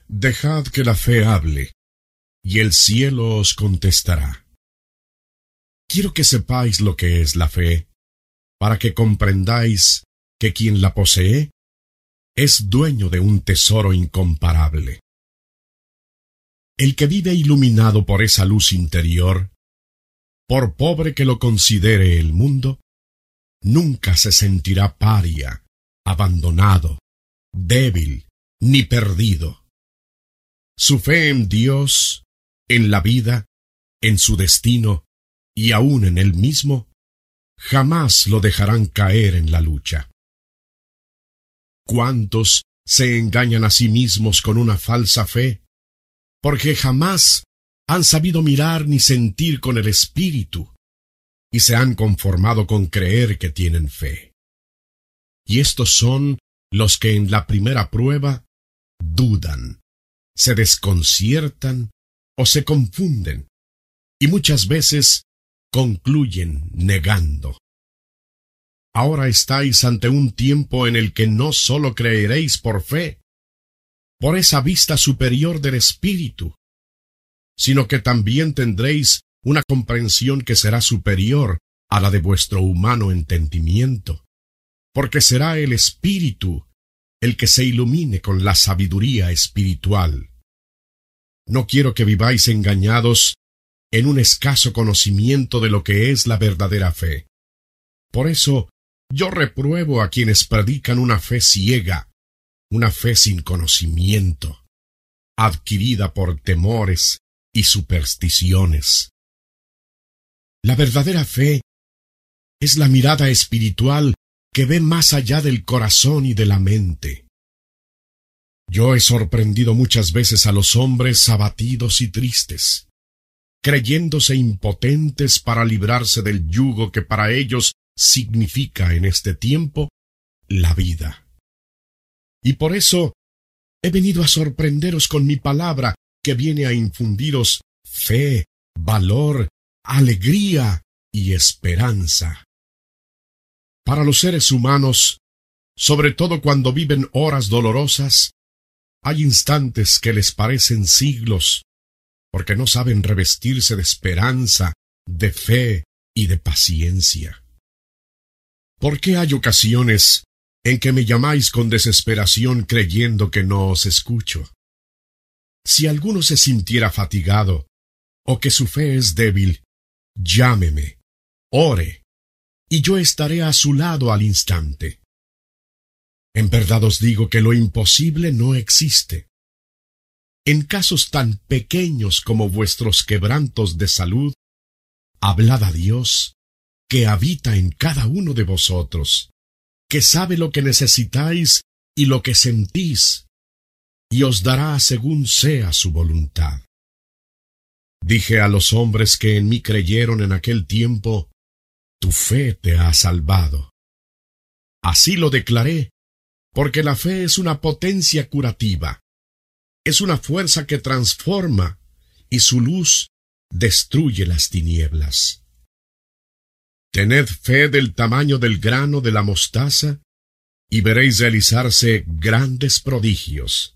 Dejad que la fe hable, y el cielo os contestará. Quiero que sepáis lo que es la fe, para que comprendáis que quien la posee es dueño de un tesoro incomparable. El que vive iluminado por esa luz interior, por pobre que lo considere el mundo, nunca se sentirá paria, abandonado, débil, ni perdido. Su fe en Dios, en la vida, en su destino y aun en él mismo, jamás lo dejarán caer en la lucha. ¿Cuántos se engañan a sí mismos con una falsa fe? Porque jamás han sabido mirar ni sentir con el espíritu, y se han conformado con creer que tienen fe. Y estos son los que en la primera prueba dudan, se desconciertan o se confunden, y muchas veces concluyen negando. Ahora estáis ante un tiempo en el que no sólo creeréis por fe, por esa vista superior del espíritu, sino que también tendréis una comprensión que será superior a la de vuestro humano entendimiento, porque será el espíritu el que se ilumine con la sabiduría espiritual. No quiero que viváis engañados en un escaso conocimiento de lo que es la verdadera fe. Por eso, yo repruebo a quienes predican una fe ciega, una fe sin conocimiento, adquirida por temores y supersticiones. La verdadera fe es la mirada espiritual que ve más allá del corazón y de la mente. Yo he sorprendido muchas veces a los hombres abatidos y tristes, creyéndose impotentes para librarse del yugo que para ellos significa en este tiempo la vida. Y por eso he venido a sorprenderos con mi palabra que viene a infundiros fe, valor, alegría y esperanza. Para los seres humanos, sobre todo cuando viven horas dolorosas, hay instantes que les parecen siglos, porque no saben revestirse de esperanza, de fe y de paciencia. ¿Por qué hay ocasiones en que me llamáis con desesperación creyendo que no os escucho? Si alguno se sintiera fatigado, o que su fe es débil, llámeme, ore, y yo estaré a su lado al instante. En verdad os digo que lo imposible no existe. En casos tan pequeños como vuestros quebrantos de salud, hablad a Dios, que habita en cada uno de vosotros, que sabe lo que necesitáis y lo que sentís, y os dará según sea su voluntad. Dije a los hombres que en mí creyeron en aquel tiempo, tu fe te ha salvado. Así lo declaré, porque la fe es una potencia curativa, es una fuerza que transforma, y su luz destruye las tinieblas. Tened fe del tamaño del grano de la mostaza, y veréis realizarse grandes prodigios.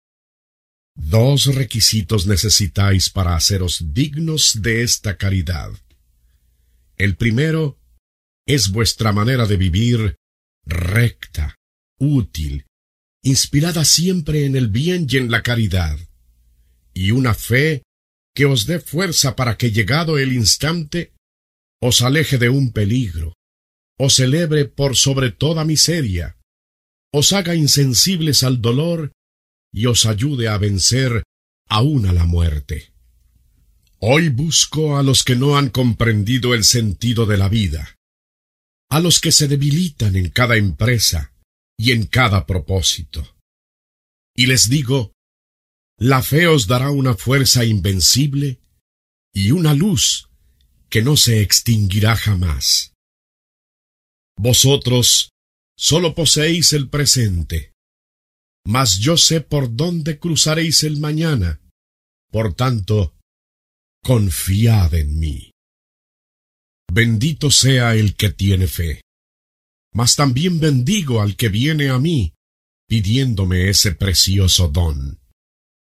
2 requisitos necesitáis para haceros dignos de esta caridad. El primero es vuestra manera de vivir recta, útil, inspirada siempre en el bien y en la caridad, y una fe que os dé fuerza para que, llegado el instante, os aleje de un peligro, os celebre por sobre toda miseria, os haga insensibles al dolor y os ayude a vencer aún a la muerte. Hoy busco a los que no han comprendido el sentido de la vida, a los que se debilitan en cada empresa y en cada propósito. Y les digo, la fe os dará una fuerza invencible y una luz que no se extinguirá jamás. Vosotros sólo poseéis el presente, mas yo sé por dónde cruzaréis el mañana. Por tanto, confiad en mí. Bendito sea el que tiene fe, mas también bendigo al que viene a mí, pidiéndome ese precioso don.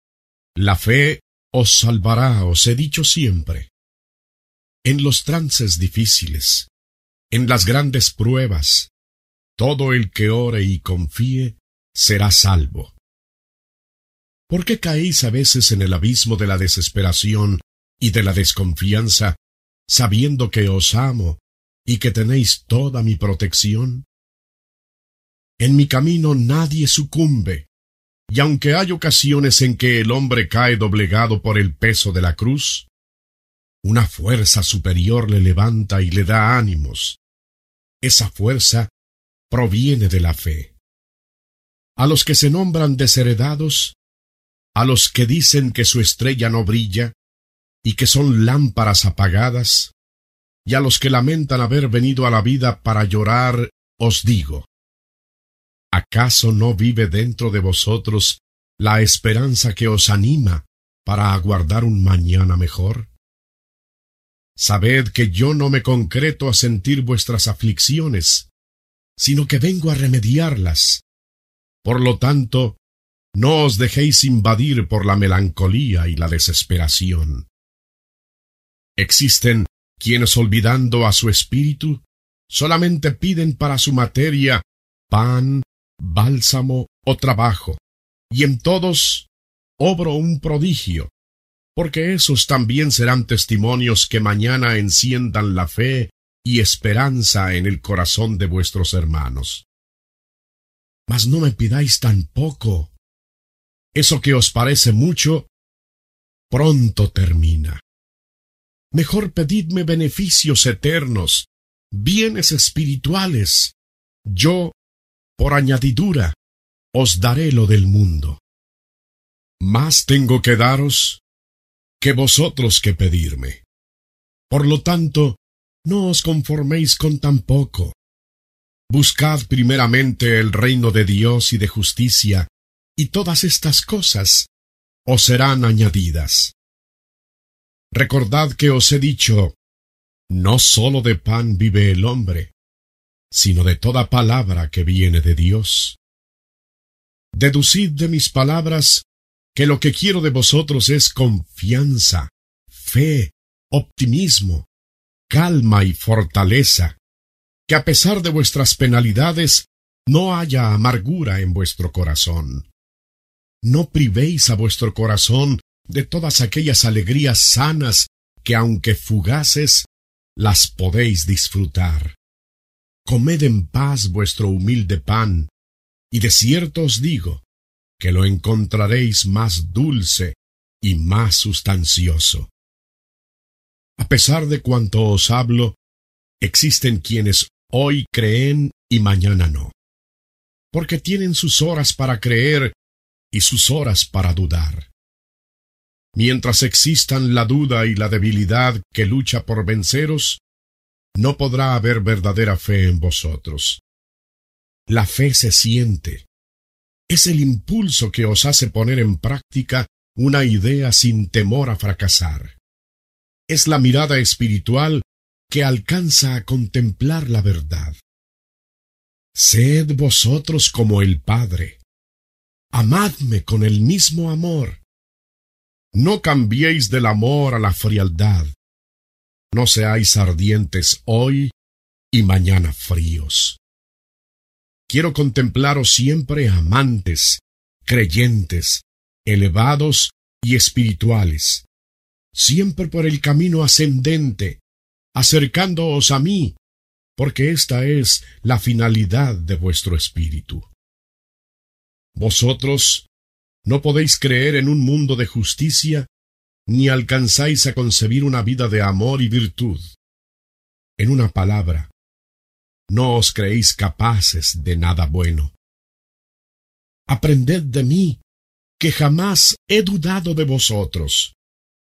La fe os salvará, os he dicho siempre. En los trances difíciles, en las grandes pruebas, todo el que ore y confíe será salvo. ¿Por qué caéis a veces en el abismo de la desesperación y de la desconfianza, sabiendo que os amo y que tenéis toda mi protección? En mi camino nadie sucumbe, y aunque hay ocasiones en que el hombre cae doblegado por el peso de la cruz, una fuerza superior le levanta y le da ánimos. Esa fuerza proviene de la fe. A los que se nombran desheredados, a los que dicen que su estrella no brilla y que son lámparas apagadas, y a los que lamentan haber venido a la vida para llorar, os digo, ¿acaso no vive dentro de vosotros la esperanza que os anima para aguardar un mañana mejor? Sabed que yo no me concreto a sentir vuestras aflicciones, sino que vengo a remediarlas. Por lo tanto, no os dejéis invadir por la melancolía y la desesperación. Existen quienes, olvidando a su espíritu, solamente piden para su materia pan, bálsamo o trabajo, y en todos obro un prodigio, porque esos también serán testimonios que mañana enciendan la fe y esperanza en el corazón de vuestros hermanos. Mas no me pidáis tan poco. Eso que os parece mucho, pronto termina. Mejor pedidme beneficios eternos, bienes espirituales. Yo, por añadidura, os daré lo del mundo. Más tengo que daros que vosotros que pedirme. Por lo tanto, no os conforméis con tan poco. Buscad primeramente el reino de Dios y de justicia, y todas estas cosas os serán añadidas. Recordad que os he dicho, no sólo de pan vive el hombre, sino de toda palabra que viene de Dios. Deducid de mis palabras que lo que quiero de vosotros es confianza, fe, optimismo, calma y fortaleza, que a pesar de vuestras penalidades no haya amargura en vuestro corazón. No privéis a vuestro corazón de todas aquellas alegrías sanas que, aunque fugaces, las podéis disfrutar. Comed en paz vuestro humilde pan, y de cierto os digo que lo encontraréis más dulce y más sustancioso. A pesar de cuanto os hablo, existen quienes hoy creen y mañana no, porque tienen sus horas para creer y sus horas para dudar. Mientras existan la duda y la debilidad que lucha por venceros, no podrá haber verdadera fe en vosotros. La fe se siente. Es el impulso que os hace poner en práctica una idea sin temor a fracasar. Es la mirada espiritual que alcanza a contemplar la verdad. Sed vosotros como el Padre. Amadme con el mismo amor. No cambiéis del amor a la frialdad. No seáis ardientes hoy y mañana fríos. Quiero contemplaros siempre amantes, creyentes, elevados y espirituales, siempre por el camino ascendente, acercándoos a mí, porque esta es la finalidad de vuestro espíritu. Vosotros no podéis creer en un mundo de justicia, ni alcanzáis a concebir una vida de amor y virtud. En una palabra, no os creéis capaces de nada bueno. Aprended de mí, que jamás he dudado de vosotros.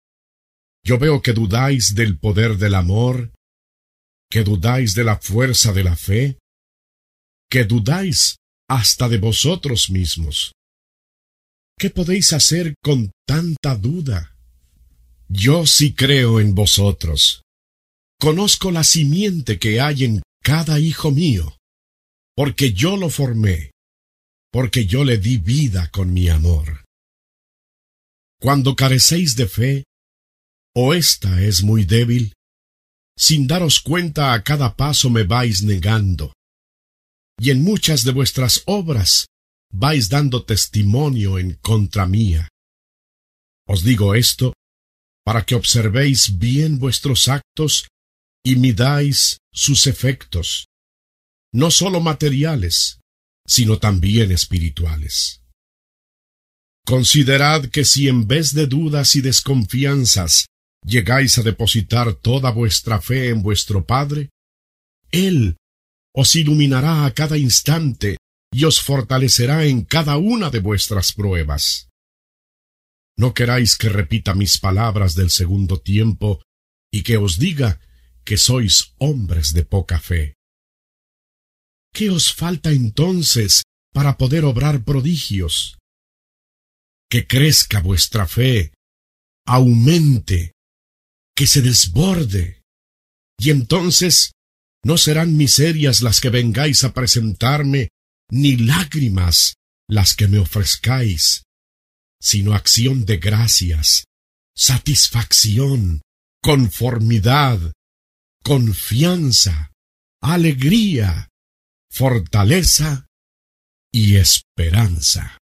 Yo veo que dudáis del poder del amor, que dudáis de la fuerza de la fe, que dudáis hasta de vosotros mismos. ¿Qué podéis hacer con tanta duda? Yo sí creo en vosotros. Conozco la simiente que hay en cada hijo mío, porque yo lo formé, porque yo le di vida con mi amor. Cuando carecéis de fe, o ésta es muy débil, sin daros cuenta a cada paso me vais negando, y en muchas de vuestras obras vais dando testimonio en contra mía. Os digo esto para que observéis bien vuestros actos y midáis sus efectos, no sólo materiales, sino también espirituales. Considerad que si en vez de dudas y desconfianzas llegáis a depositar toda vuestra fe en vuestro Padre, Él os iluminará a cada instante y os fortalecerá en cada una de vuestras pruebas. No queráis que repita mis palabras del segundo tiempo y que os diga que sois hombres de poca fe. ¿Qué os falta entonces para poder obrar prodigios? Que crezca vuestra fe, aumente, que se desborde, y entonces no serán miserias las que vengáis a presentarme, ni lágrimas las que me ofrezcáis, sino acción de gracias, satisfacción, conformidad, confianza, alegría, fortaleza y esperanza.